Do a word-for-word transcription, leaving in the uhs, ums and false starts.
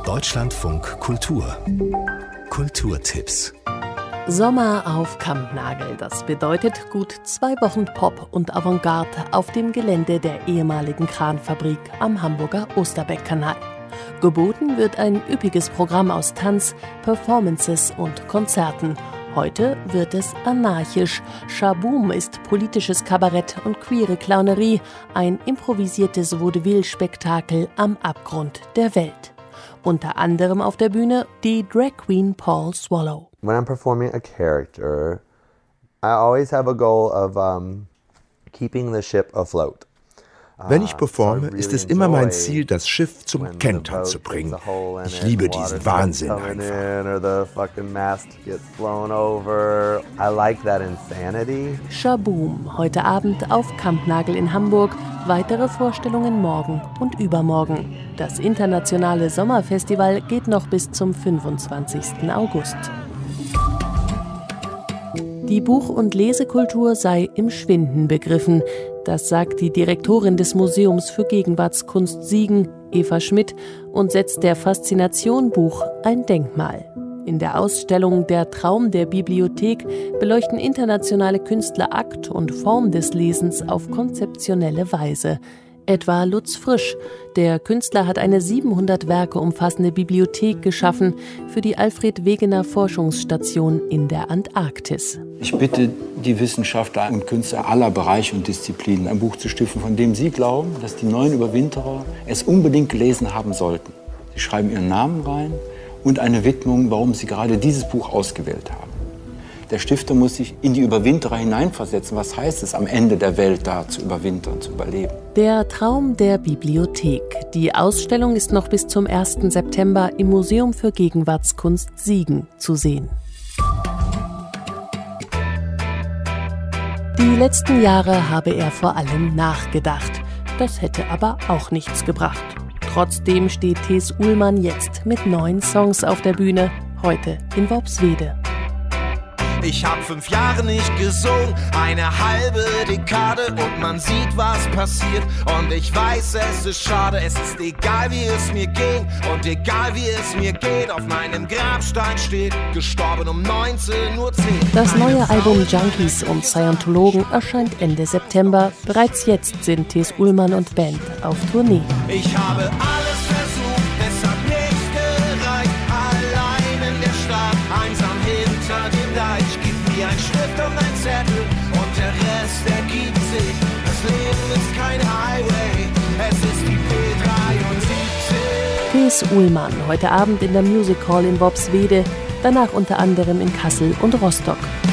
Deutschlandfunk Kultur. Kulturtipps. Sommer auf Kampnagel, das bedeutet gut zwei Wochen Pop und Avantgarde auf dem Gelände der ehemaligen Kranfabrik am Hamburger Osterbeck-Kanal. Geboten wird ein üppiges Programm aus Tanz, Performances und Konzerten. Heute wird es anarchisch. Schaboom ist politisches Kabarett und queere Clownerie, ein improvisiertes Vaudeville-Spektakel am Abgrund der Welt. Unter anderem auf der Bühne die Drag Queen Paul Swallow. When I'm performing a character, I always have a goal of um, keeping the ship afloat. Wenn ich performe, ist es immer mein Ziel, das Schiff zum Kentern zu bringen. Ich liebe diesen Wahnsinn einfach. Schaboom, heute Abend auf Kampnagel in Hamburg. Weitere Vorstellungen morgen und übermorgen. Das internationale Sommerfestival geht noch bis zum fünfundzwanzigsten August. Die Buch- und Lesekultur sei im Schwinden begriffen. Das sagt die Direktorin des Museums für Gegenwartskunst Siegen, Eva Schmidt, und setzt der Faszination Buch ein Denkmal. In der Ausstellung Der Traum der Bibliothek beleuchten internationale Künstler Akt und Form des Lesens auf konzeptionelle Weise. Etwa Lutz Frisch. Der Künstler hat eine siebenhundert Werke umfassende Bibliothek geschaffen für die Alfred Wegener Forschungsstation in der Antarktis. Ich bitte die Wissenschaftler und Künstler aller Bereiche und Disziplinen, ein Buch zu stiften, von dem sie glauben, dass die neuen Überwinterer es unbedingt gelesen haben sollten. Sie schreiben ihren Namen rein und eine Widmung, warum sie gerade dieses Buch ausgewählt haben. Der Stifter muss sich in die Überwinterer hineinversetzen. Was heißt es, am Ende der Welt da zu überwintern, zu überleben? Der Traum der Bibliothek. Die Ausstellung ist noch bis zum ersten September im Museum für Gegenwartskunst Siegen zu sehen. Die letzten Jahre habe er vor allem nachgedacht. Das hätte aber auch nichts gebracht. Trotzdem steht Thes Uhlmann jetzt mit neun Songs auf der Bühne, heute in Worpswede. Ich hab fünf Jahre nicht gesungen, eine halbe Dekade und man sieht, was passiert. Und ich weiß, es ist schade, es ist egal, wie es mir ging. Und egal, wie es mir geht, auf meinem Grabstein steht, gestorben um neunzehn Uhr zehn. Das neue Album Junkies und Scientologen erscheint Ende September. Bereits jetzt sind Thes Uhlmann und Band auf Tournee. Ich habe alles versucht, es hat nicht gereicht. Allein in der Stadt, einsam hinter dem Deich. Gib mir ein Stift und ein Zettel und der Rest ergibt sich. Das Leben ist kein Highway, es ist die B dreiundsiebzig. Thes Uhlmann, heute Abend in der Music Hall in Worpswede, danach unter anderem in Kassel und Rostock.